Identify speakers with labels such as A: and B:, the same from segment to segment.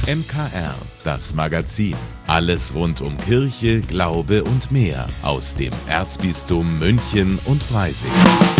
A: MKR, das Magazin. Alles rund um Kirche, Glaube und mehr aus dem Erzbistum München und Freising.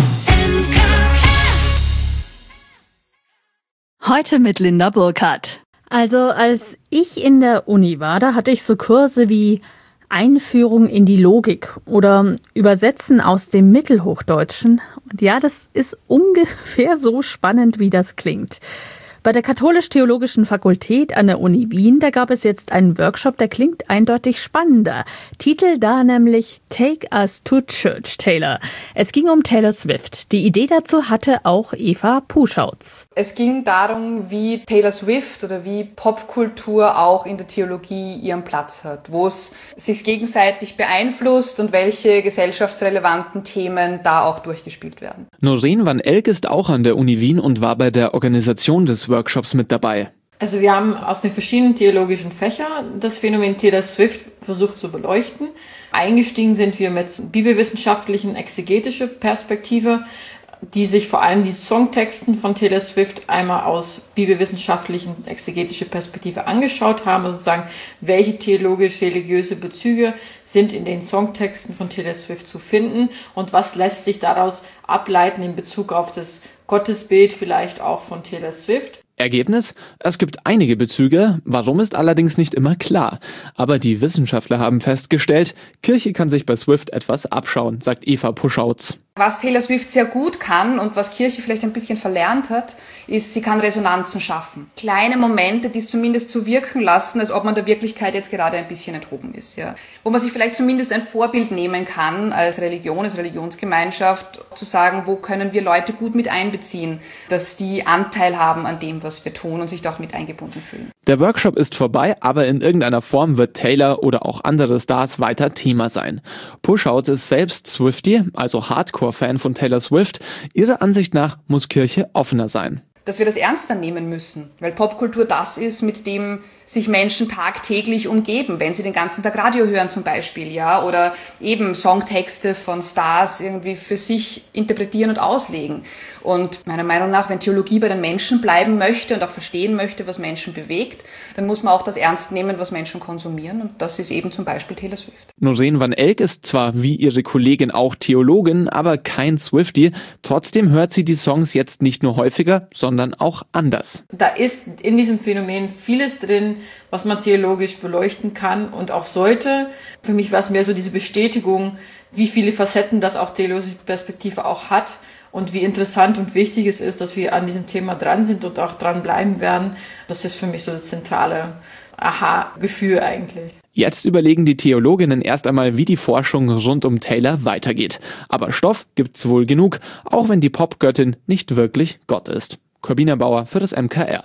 B: Heute mit Linda Burkhardt. Also als ich in der Uni war, da hatte ich so Kurse wie Einführung in die Logik oder Übersetzen aus dem Mittelhochdeutschen. Und ja, das ist ungefähr so spannend, wie das klingt. Bei der Katholisch-Theologischen Fakultät an der Uni Wien, da gab es jetzt einen Workshop, der klingt eindeutig spannender. Titel da nämlich Take Us to Church, Taylor. Es ging um Taylor Swift. Die Idee dazu hatte auch Eva Puschauts.
C: Es ging darum, wie Taylor Swift oder wie Popkultur auch in der Theologie ihren Platz hat, wo es sich gegenseitig beeinflusst und welche gesellschaftsrelevanten Themen da auch durchgespielt werden.
D: Noreen van Elk ist auch an der Uni Wien und war bei der Organisation des Workshops mit dabei.
E: Also wir haben aus den verschiedenen theologischen Fächern das Phänomen Taylor Swift versucht zu beleuchten. Eingestiegen sind wir mit bibelwissenschaftlichen, exegetischer Perspektive, die sich vor allem die Songtexten von Taylor Swift einmal aus bibelwissenschaftlichen, exegetischer Perspektive angeschaut haben, also sozusagen, welche theologisch-religiöse Bezüge sind in den Songtexten von Taylor Swift zu finden und was lässt sich daraus ableiten in Bezug auf das Gottesbild vielleicht auch von Taylor Swift.
D: Ergebnis? Es gibt einige Bezüge, warum ist allerdings nicht immer klar. Aber die Wissenschaftler haben festgestellt, Kirche kann sich bei Swift etwas abschauen, sagt Eva Puschauts.
C: Was Taylor Swift sehr gut kann und was Kirche vielleicht ein bisschen verlernt hat, ist, sie kann Resonanzen schaffen. Kleine Momente, die es zumindest so wirken lassen, als ob man der Wirklichkeit jetzt gerade ein bisschen enthoben ist. Ja. Wo man sich vielleicht zumindest ein Vorbild nehmen kann als Religion, als Religionsgemeinschaft, zu sagen, wo können wir Leute gut mit einbeziehen, dass die Anteil haben an dem, was wir tun und sich da auch mit eingebunden fühlen.
D: Der Workshop ist vorbei, aber in irgendeiner Form wird Taylor oder auch andere Stars weiter Thema sein. Puschauts ist selbst Swiftie, also Hardcore-Fan von Taylor Swift. Ihrer Ansicht nach muss Kirche offener sein.
C: Dass wir das ernster nehmen müssen, weil Popkultur das ist, mit dem sich Menschen tagtäglich umgeben, wenn sie den ganzen Tag Radio hören zum Beispiel, ja, oder eben Songtexte von Stars irgendwie für sich interpretieren und auslegen. Und meiner Meinung nach, wenn Theologie bei den Menschen bleiben möchte und auch verstehen möchte, was Menschen bewegt, dann muss man auch das ernst nehmen, was Menschen konsumieren. Und das ist eben zum Beispiel Taylor Swift.
D: Noreen van Elk ist zwar wie ihre Kollegin auch Theologin, aber kein Swiftie. Trotzdem hört sie die Songs jetzt nicht nur häufiger, sondern auch anders.
E: Da ist in diesem Phänomen vieles drin, was man theologisch beleuchten kann und auch sollte. Für mich war es mehr so diese Bestätigung, wie viele Facetten das auch theologische Perspektive auch hat und wie interessant und wichtig es ist, dass wir an diesem Thema dran sind und auch dran bleiben werden. Das ist für mich so das zentrale Aha-Gefühl eigentlich.
D: Jetzt überlegen die Theologinnen erst einmal, wie die Forschung rund um Taylor weitergeht. Aber Stoff gibt's wohl genug, auch wenn die Popgöttin nicht wirklich Gott ist. Corbina Bauer für das MKR.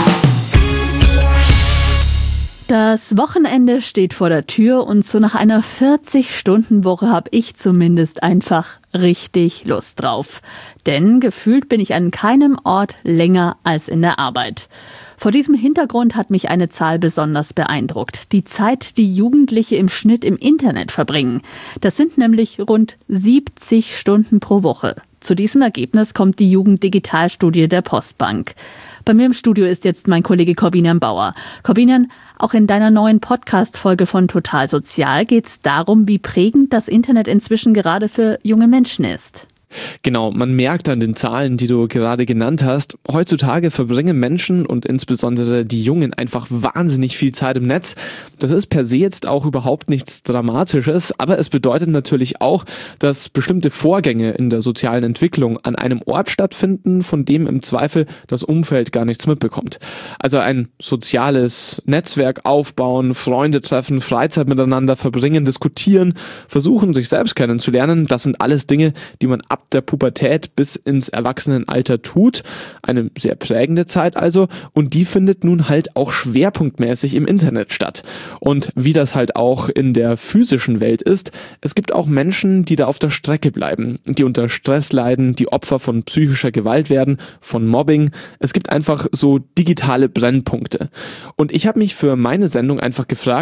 B: Das Wochenende steht vor der Tür und so nach einer 40-Stunden-Woche habe ich zumindest einfach richtig Lust drauf. Denn gefühlt bin ich an keinem Ort länger als in der Arbeit. Vor diesem Hintergrund hat mich eine Zahl besonders beeindruckt. Die Zeit, die Jugendliche im Schnitt im Internet verbringen. Das sind nämlich rund 70 Stunden pro Woche. Zu diesem Ergebnis kommt die Jugenddigitalstudie der Postbank. Bei mir im Studio ist jetzt mein Kollege Corbinian Bauer. Corbinian, auch in deiner neuen Podcast-Folge von Total Sozial geht es darum, wie prägend das Internet inzwischen gerade für junge Menschen ist.
D: Genau, man merkt an den Zahlen, die du gerade genannt hast, heutzutage verbringen Menschen und insbesondere die Jungen einfach wahnsinnig viel Zeit im Netz. Das ist per se jetzt auch überhaupt nichts Dramatisches, aber es bedeutet natürlich auch, dass bestimmte Vorgänge in der sozialen Entwicklung an einem Ort stattfinden, von dem im Zweifel das Umfeld gar nichts mitbekommt. Also ein soziales Netzwerk aufbauen, Freunde treffen, Freizeit miteinander verbringen, diskutieren, versuchen, sich selbst kennenzulernen, das sind alles Dinge, die man ab der Pubertät bis ins Erwachsenenalter tut. Eine sehr prägende Zeit also. Und die findet nun halt auch schwerpunktmäßig im Internet statt. Und wie das halt auch in der physischen Welt ist, es gibt auch Menschen, die da auf der Strecke bleiben, die unter Stress leiden, die Opfer von psychischer Gewalt werden, von Mobbing. Es gibt einfach so digitale Brennpunkte. Und ich habe mich für meine Sendung einfach gefragt,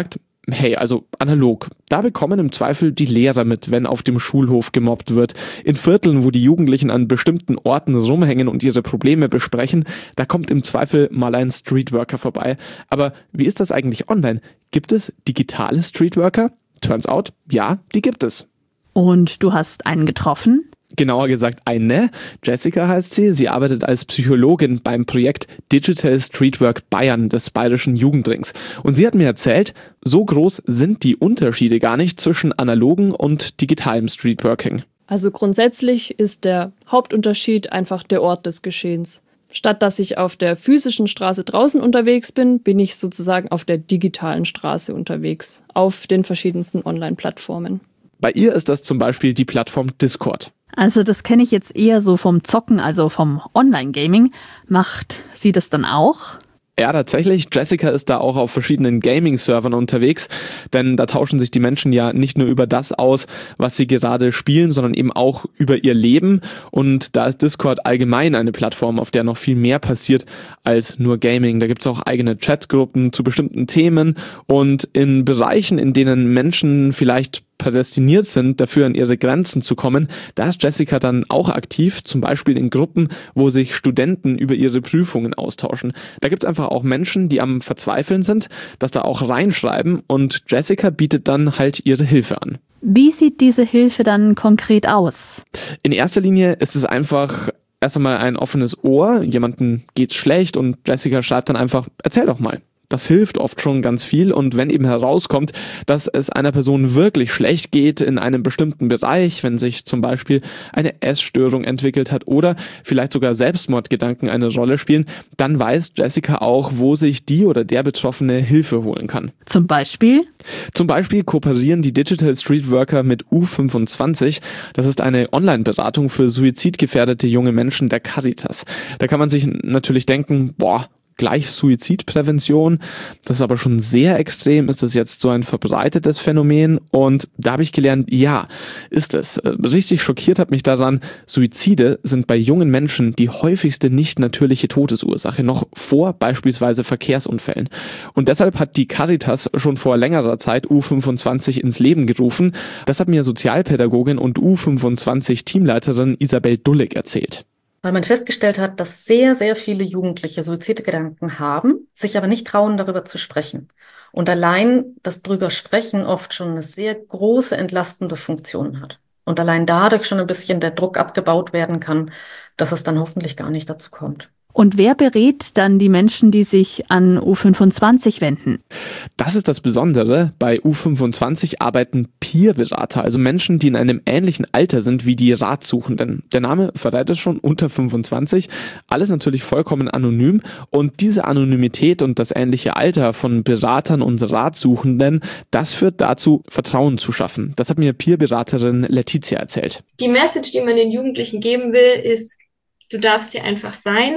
D: hey, also analog, da bekommen im Zweifel die Lehrer mit, wenn auf dem Schulhof gemobbt wird. In Vierteln, wo die Jugendlichen an bestimmten Orten rumhängen und ihre Probleme besprechen, da kommt im Zweifel mal ein Streetworker vorbei. Aber wie ist das eigentlich online? Gibt es digitale Streetworker? Turns out, ja, die gibt es.
B: Und du hast einen getroffen?
D: Genauer gesagt eine. Jessica heißt sie. Sie arbeitet als Psychologin beim Projekt Digital Streetwork Bayern des Bayerischen Jugendrings. Und sie hat mir erzählt, so groß sind die Unterschiede gar nicht zwischen analogen und digitalem Streetworking.
F: Also grundsätzlich ist der Hauptunterschied einfach der Ort des Geschehens. Statt dass ich auf der physischen Straße draußen unterwegs bin, bin ich sozusagen auf der digitalen Straße unterwegs, auf den verschiedensten Online-Plattformen.
D: Bei ihr ist das zum Beispiel die Plattform Discord.
B: Also das kenne ich jetzt eher so vom Zocken, also vom Online-Gaming. Macht sie das dann auch?
D: Ja, tatsächlich. Jessica ist da auch auf verschiedenen Gaming-Servern unterwegs, denn da tauschen sich die Menschen ja nicht nur über das aus, was sie gerade spielen, sondern eben auch über ihr Leben. Und da ist Discord allgemein eine Plattform, auf der noch viel mehr passiert als nur Gaming. Da gibt's auch eigene Chatgruppen zu bestimmten Themen und in Bereichen, in denen Menschen vielleicht prädestiniert sind, dafür an ihre Grenzen zu kommen, da ist Jessica dann auch aktiv, zum Beispiel in Gruppen, wo sich Studenten über ihre Prüfungen austauschen. Da gibt es einfach auch Menschen, die am Verzweifeln sind, das da auch reinschreiben und Jessica bietet dann halt ihre Hilfe an.
B: Wie sieht diese Hilfe dann konkret aus?
D: In erster Linie ist es einfach erst einmal ein offenes Ohr, jemandem geht's schlecht und Jessica schreibt dann einfach, erzähl doch mal. Das hilft oft schon ganz viel und wenn eben herauskommt, dass es einer Person wirklich schlecht geht in einem bestimmten Bereich, wenn sich zum Beispiel eine Essstörung entwickelt hat oder vielleicht sogar Selbstmordgedanken eine Rolle spielen, dann weiß Jessica auch, wo sich die oder der Betroffene Hilfe holen kann.
B: Zum Beispiel?
D: Zum Beispiel kooperieren die Digital Streetworker mit U25. Das ist eine Online-Beratung für suizidgefährdete junge Menschen der Caritas. Da kann man sich natürlich denken, gleich Suizidprävention, das ist aber schon sehr extrem, ist das jetzt so ein verbreitetes Phänomen und da habe ich gelernt, ja, ist es. Richtig schockiert hat mich daran, Suizide sind bei jungen Menschen die häufigste nicht natürliche Todesursache, noch vor beispielsweise Verkehrsunfällen. Und deshalb hat die Caritas schon vor längerer Zeit U25 ins Leben gerufen. Das hat mir Sozialpädagogin und U25-Teamleiterin Isabel Dullig erzählt.
G: Weil man festgestellt hat, dass sehr, sehr viele Jugendliche Suizidgedanken haben, sich aber nicht trauen, darüber zu sprechen. Und allein das drüber sprechen oft schon eine sehr große entlastende Funktion hat. Und allein dadurch schon ein bisschen der Druck abgebaut werden kann, dass es dann hoffentlich gar nicht dazu kommt.
B: Und wer berät dann die Menschen, die sich an U25 wenden?
D: Das ist das Besondere. Bei U25 arbeiten Peer-Berater, also Menschen, die in einem ähnlichen Alter sind wie die Ratsuchenden. Der Name verrät es schon, unter 25. Alles natürlich vollkommen anonym. Und diese Anonymität und das ähnliche Alter von Beratern und Ratsuchenden, das führt dazu, Vertrauen zu schaffen. Das hat mir Peer-Beraterin Letizia erzählt.
H: Die Message, die man den Jugendlichen geben will, ist, du darfst hier einfach sein.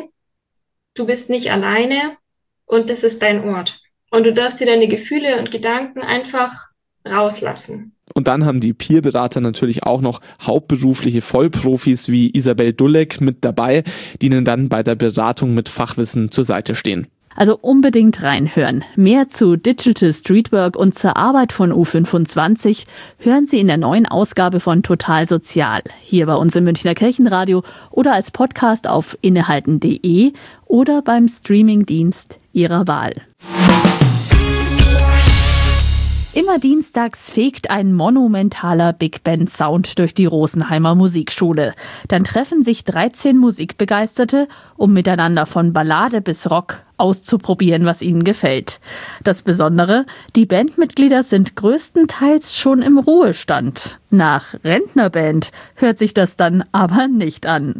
H: Du bist nicht alleine und das ist dein Ort. Und du darfst dir deine Gefühle und Gedanken einfach rauslassen.
D: Und dann haben die Peer-Berater natürlich auch noch hauptberufliche Vollprofis wie Isabel Dulleg mit dabei, die ihnen dann bei der Beratung mit Fachwissen zur Seite stehen.
B: Also unbedingt reinhören. Mehr zu Digital Streetwork und zur Arbeit von U25 hören Sie in der neuen Ausgabe von Total Sozial. Hier bei uns im Münchner Kirchenradio oder als Podcast auf innehalten.de oder beim Streamingdienst Ihrer Wahl. Immer dienstags fegt ein monumentaler Big Band Sound durch die Rosenheimer Musikschule. Dann treffen sich 13 Musikbegeisterte, um miteinander von Ballade bis Rock auszuprobieren, was ihnen gefällt. Das Besondere, die Bandmitglieder sind größtenteils schon im Ruhestand. Nach Rentnerband hört sich das dann aber nicht an.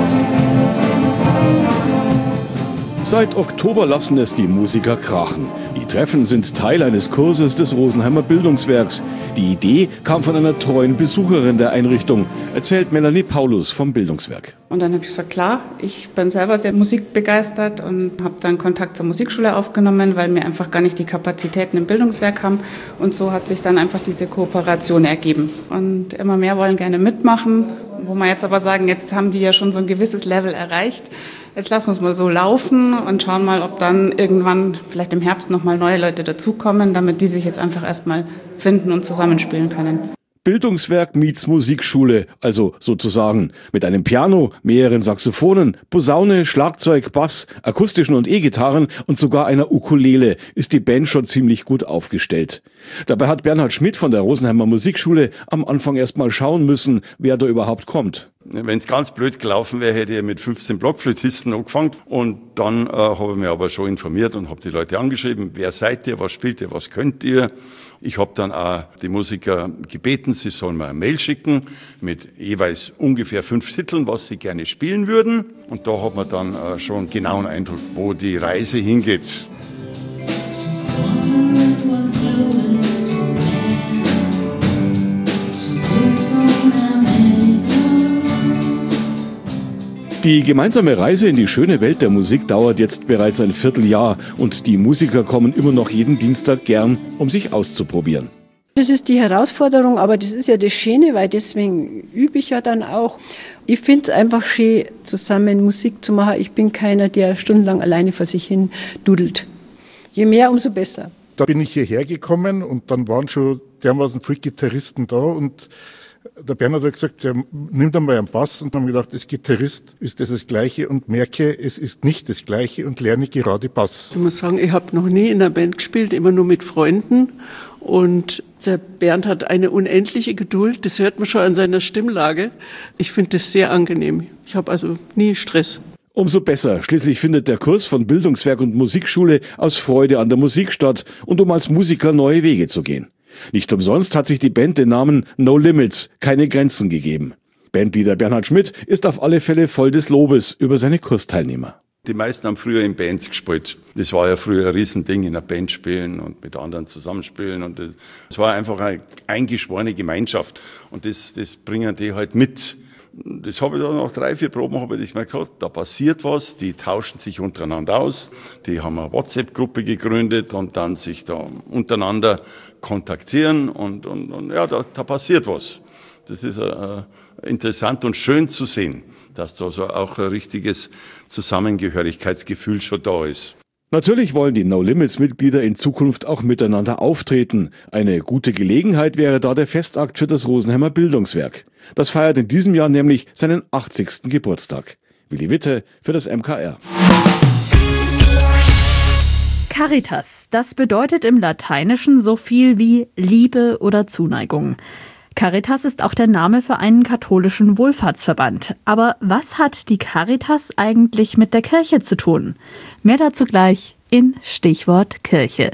I: Seit Oktober lassen es die Musiker krachen. Die Treffen sind Teil eines Kurses des Rosenheimer Bildungswerks. Die Idee kam von einer treuen Besucherin der Einrichtung, erzählt Melanie Paulus vom Bildungswerk.
J: Und dann habe ich gesagt, klar, ich bin selber sehr musikbegeistert und habe dann Kontakt zur Musikschule aufgenommen, weil wir einfach gar nicht die Kapazitäten im Bildungswerk haben. Und so hat sich dann einfach diese Kooperation ergeben. Und immer mehr wollen gerne mitmachen, wo wir jetzt aber sagen, jetzt haben die ja schon so ein gewisses Level erreicht. Jetzt lassen wir es mal so laufen und schauen mal, ob dann irgendwann vielleicht im Herbst nochmal neue Leute dazukommen, damit die sich jetzt einfach erstmal finden und zusammenspielen können.
I: Bildungswerk meets Musikschule, also sozusagen mit einem Piano, mehreren Saxophonen, Posaune, Schlagzeug, Bass, akustischen und E-Gitarren und sogar einer Ukulele ist die Band schon ziemlich gut aufgestellt. Dabei hat Bernhard Schmidt von der Rosenheimer Musikschule am Anfang erst mal schauen müssen, wer da überhaupt kommt.
K: Wenn es ganz blöd gelaufen wäre, hätte ich mit 15 Blockflötisten angefangen. Und dann habe ich mich aber schon informiert und habe die Leute angeschrieben, wer seid ihr, was spielt ihr, was könnt ihr. Ich habe dann auch die Musiker gebeten, sie sollen mir eine Mail schicken mit jeweils ungefähr 5 Titeln, was sie gerne spielen würden. Und da hat man dann schon einen genauen Eindruck, wo die Reise hingeht.
I: Die gemeinsame Reise in die schöne Welt der Musik dauert jetzt bereits ein Vierteljahr und die Musiker kommen immer noch jeden Dienstag gern, um sich auszuprobieren.
L: Das ist die Herausforderung, aber das ist ja das Schöne, weil deswegen übe ich ja dann auch. Ich finde es einfach schön, zusammen Musik zu machen. Ich bin keiner, der stundenlang alleine vor sich hin dudelt. Je mehr, umso besser.
M: Da bin ich hierher gekommen und dann waren schon dermaßen viele Gitarristen da und der Bernhard hat gesagt, ja, nimm dann mal einen Bass und haben gedacht, als Gitarrist ist das Gleiche und merke, es ist nicht das Gleiche und lerne gerade Bass.
N: Ich muss sagen, ich habe noch nie in einer Band gespielt, immer nur mit Freunden und der Bernd hat eine unendliche Geduld, das hört man schon an seiner Stimmlage. Ich finde das sehr angenehm, ich habe also nie Stress.
I: Umso besser, schließlich findet der Kurs von Bildungswerk und Musikschule aus Freude an der Musik statt und um als Musiker neue Wege zu gehen. Nicht umsonst hat sich die Band den Namen No Limits, keine Grenzen gegeben. Bandleader Bernhard Schmidt ist auf alle Fälle voll des Lobes über seine Kursteilnehmer.
K: Die meisten haben früher in Bands gespielt. Das war ja früher ein Riesending, in einer Band spielen und mit anderen zusammenspielen. Und das war einfach eine eingeschworene Gemeinschaft. Und das bringen die halt mit. Das habe ich dann nach 3, 4 Proben habe ich mir gedacht, da passiert was, die tauschen sich untereinander aus, die haben eine WhatsApp-Gruppe gegründet und dann sich da untereinander kontaktieren und ja, da passiert was. Das ist interessant und schön zu sehen, dass da so auch ein richtiges Zusammengehörigkeitsgefühl schon da ist.
I: Natürlich wollen die No-Limits-Mitglieder in Zukunft auch miteinander auftreten. Eine gute Gelegenheit wäre da der Festakt für das Rosenheimer Bildungswerk. Das feiert in diesem Jahr nämlich seinen 80. Geburtstag. Willi Witte für das MKR.
B: Caritas, das bedeutet im Lateinischen so viel wie Liebe oder Zuneigung. Caritas ist auch der Name für einen katholischen Wohlfahrtsverband. Aber was hat die Caritas eigentlich mit der Kirche zu tun? Mehr dazu gleich in Stichwort Kirche.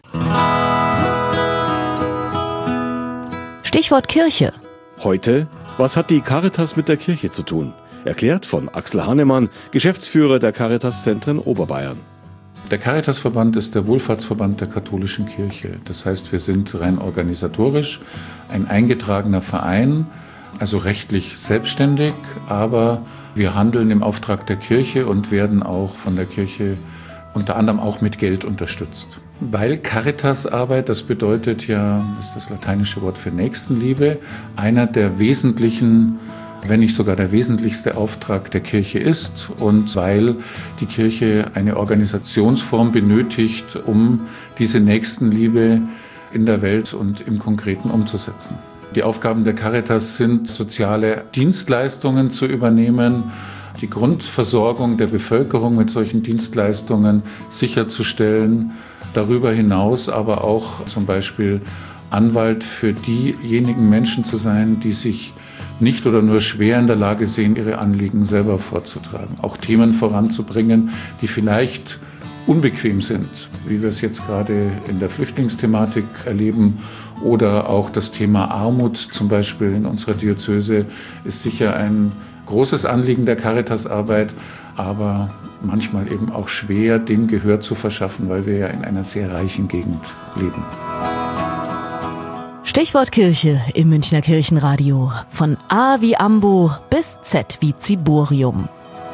O: Stichwort Kirche.
I: Heute, was hat die Caritas mit der Kirche zu tun? Erklärt von Axel Hahnemann, Geschäftsführer der Caritas-Zentren Oberbayern.
P: Der Caritasverband ist der Wohlfahrtsverband der katholischen Kirche. Das heißt, wir sind rein organisatorisch ein eingetragener Verein, also rechtlich selbstständig, aber wir handeln im Auftrag der Kirche und werden auch von der Kirche unter anderem auch mit Geld unterstützt. Weil Caritasarbeit, das bedeutet ja, das ist das lateinische Wort für Nächstenliebe, einer der wesentlichen, wenn nicht sogar der wesentlichste Auftrag der Kirche ist und weil die Kirche eine Organisationsform benötigt, um diese Nächstenliebe in der Welt und im Konkreten umzusetzen. Die Aufgaben der Caritas sind, soziale Dienstleistungen zu übernehmen, die Grundversorgung der Bevölkerung mit solchen Dienstleistungen sicherzustellen, darüber hinaus aber auch zum Beispiel Anwalt für diejenigen Menschen zu sein, die sich nicht oder nur schwer in der Lage sehen, ihre Anliegen selber vorzutragen. Auch Themen voranzubringen, die vielleicht unbequem sind, wie wir es jetzt gerade in der Flüchtlingsthematik erleben. Oder auch das Thema Armut zum Beispiel in unserer Diözese ist sicher ein großes Anliegen der Caritasarbeit. Aber manchmal eben auch schwer, dem Gehör zu verschaffen, weil wir ja in einer sehr reichen Gegend leben.
O: Stichwort Kirche im Münchner Kirchenradio. Von A wie Ambo bis Z wie Ziborium.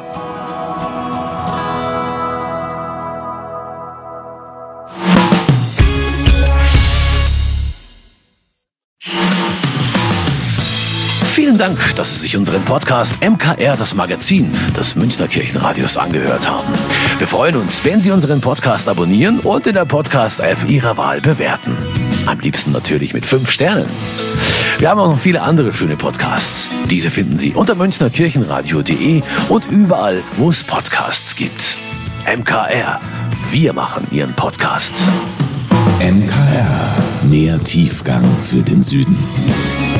Q: Vielen Dank, dass Sie sich unseren Podcast MKR, das Magazin des Münchner Kirchenradios, angehört haben. Wir freuen uns, wenn Sie unseren Podcast abonnieren und in der Podcast-App Ihrer Wahl bewerten. Am liebsten natürlich mit 5 Sternen. Wir haben auch noch viele andere schöne Podcasts. Diese finden Sie unter münchnerkirchenradio.de und überall, wo es Podcasts gibt. MKR, wir machen Ihren Podcast.
A: MKR, mehr Tiefgang für den Süden.